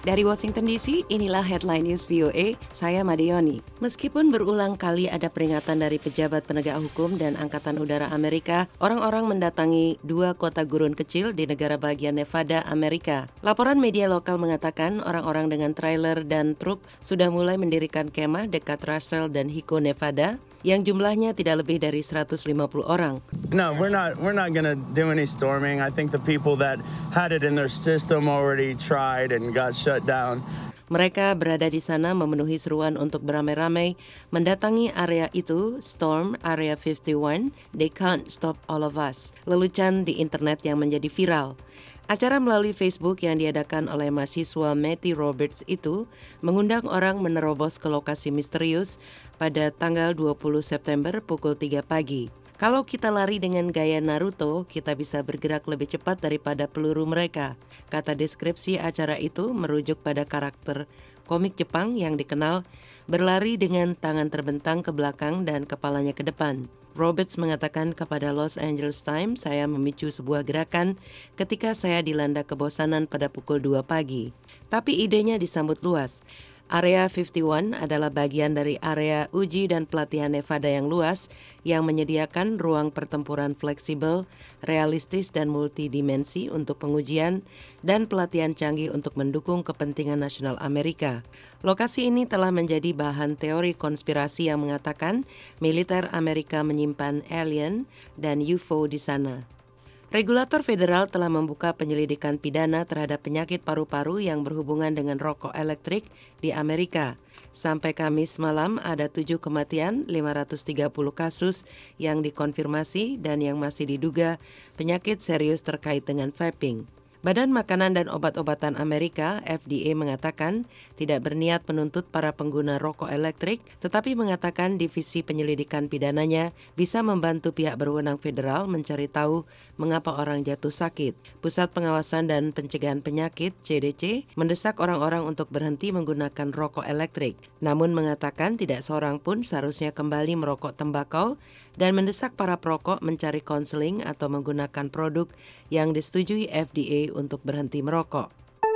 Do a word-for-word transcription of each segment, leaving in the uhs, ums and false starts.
Dari Washington D C, inilah Headline News V O A, saya Madioni. Meskipun berulang kali ada peringatan dari pejabat penegak hukum dan Angkatan Udara Amerika, orang-orang mendatangi dua kota gurun kecil di negara bagian Nevada, Amerika. Laporan media lokal mengatakan orang-orang dengan trailer dan truk sudah mulai mendirikan kemah dekat Russell dan Hico, Nevada, yang jumlahnya tidak lebih dari seratus lima puluh orang. No, we're not we're not going to do any storming. I think the people that had it in their system already tried and got shut down. Mereka berada di sana memenuhi seruan untuk beramai-ramai mendatangi area itu, Storm Area lima puluh satu, They Can't Stop All of Us, lelucon di internet yang menjadi viral. Acara melalui Facebook yang diadakan oleh mahasiswa Matty Roberts itu mengundang orang menerobos ke lokasi misterius pada tanggal dua puluh September pukul tiga pagi. Kalau kita lari dengan gaya Naruto, kita bisa bergerak lebih cepat daripada peluru mereka. Kata deskripsi acara itu merujuk pada karakter komik Jepang yang dikenal berlari dengan tangan terbentang ke belakang dan kepalanya ke depan. Roberts mengatakan kepada Los Angeles Times, saya memicu sebuah gerakan ketika saya dilanda kebosanan pada pukul dua pagi. Tapi idenya disambut luas. Area lima puluh satu adalah bagian dari area uji dan pelatihan Nevada yang luas yang menyediakan ruang pertempuran fleksibel, realistis dan multidimensi untuk pengujian dan pelatihan canggih untuk mendukung kepentingan nasional Amerika. Lokasi ini telah menjadi bahan teori konspirasi yang mengatakan militer Amerika menyimpan alien dan U F O di sana. Regulator federal telah membuka penyelidikan pidana terhadap penyakit paru-paru yang berhubungan dengan rokok elektrik di Amerika. Sampai Kamis malam ada tujuh kematian, lima ratus tiga puluh kasus yang dikonfirmasi dan yang masih diduga penyakit serius terkait dengan vaping. Badan Makanan dan Obat-obatan Amerika F D A mengatakan tidak berniat menuntut para pengguna rokok elektrik, tetapi mengatakan divisi penyelidikan pidananya bisa membantu pihak berwenang federal mencari tahu mengapa orang jatuh sakit. Pusat Pengawasan dan Pencegahan Penyakit C D C mendesak orang-orang untuk berhenti menggunakan rokok elektrik, namun mengatakan tidak seorang pun seharusnya kembali merokok tembakau dan mendesak para perokok mencari konseling atau menggunakan produk yang disetujui F D A untuk berhenti merokok.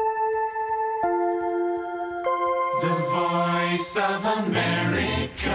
The Voice of America.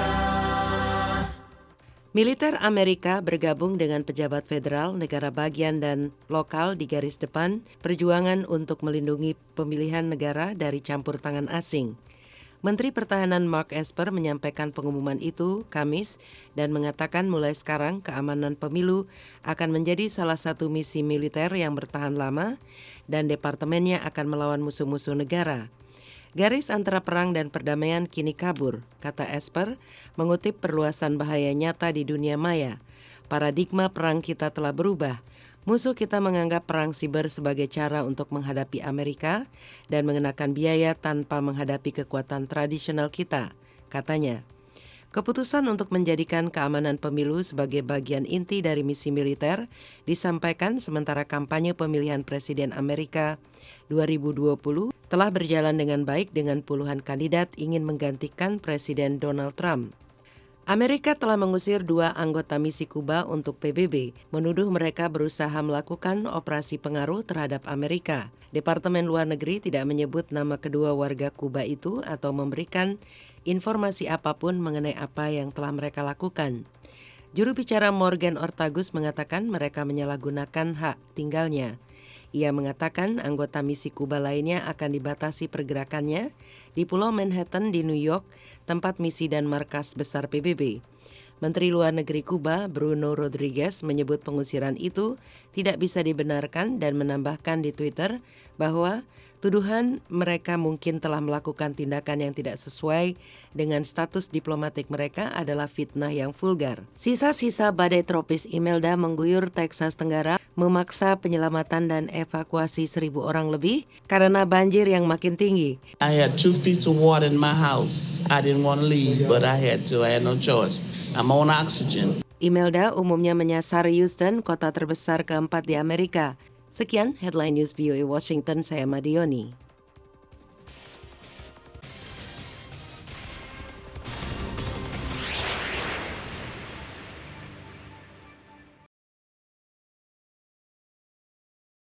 Militer Amerika bergabung dengan pejabat federal, negara bagian dan lokal di garis depan perjuangan untuk melindungi pemilihan negara dari campur tangan asing. Menteri Pertahanan Mark Esper menyampaikan pengumuman itu Kamis dan mengatakan mulai sekarang keamanan pemilu akan menjadi salah satu misi militer yang bertahan lama dan departemennya akan melawan musuh-musuh negara. Garis antara perang dan perdamaian kini kabur, kata Esper, mengutip perluasan bahaya nyata di dunia maya. Paradigma perang kita telah berubah. Musuh kita menganggap perang siber sebagai cara untuk menghadapi Amerika dan mengenakan biaya tanpa menghadapi kekuatan tradisional kita, katanya. Keputusan untuk menjadikan keamanan pemilu sebagai bagian inti dari misi militer disampaikan sementara kampanye pemilihan Presiden Amerika dua ribu dua puluh telah berjalan dengan baik dengan puluhan kandidat ingin menggantikan Presiden Donald Trump. Amerika telah mengusir dua anggota misi Kuba untuk P B B, menuduh mereka berusaha melakukan operasi pengaruh terhadap Amerika. Departemen Luar Negeri tidak menyebut nama kedua warga Kuba itu atau memberikan informasi apapun mengenai apa yang telah mereka lakukan. Juru bicara Morgan Ortagus mengatakan mereka menyalahgunakan hak tinggalnya. Ia mengatakan anggota misi Kuba lainnya akan dibatasi pergerakannya di Pulau Manhattan di New York, tempat misi dan markas besar P B B. Menteri Luar Negeri Kuba, Bruno Rodriguez, menyebut pengusiran itu tidak bisa dibenarkan dan menambahkan di Twitter bahwa tuduhan mereka mungkin telah melakukan tindakan yang tidak sesuai dengan status diplomatik mereka adalah fitnah yang vulgar. Sisa-sisa badai tropis Imelda mengguyur Texas Tenggara, memaksa penyelamatan dan evakuasi seribu orang lebih karena banjir yang makin tinggi. I had two feet of water in my house. I didn't want to leave, but I had to. I had no choice. I'm on oxygen. Imelda umumnya menyasar Houston, kota terbesar keempat di Amerika. Sekian Headline News V O A Washington, saya Madioni.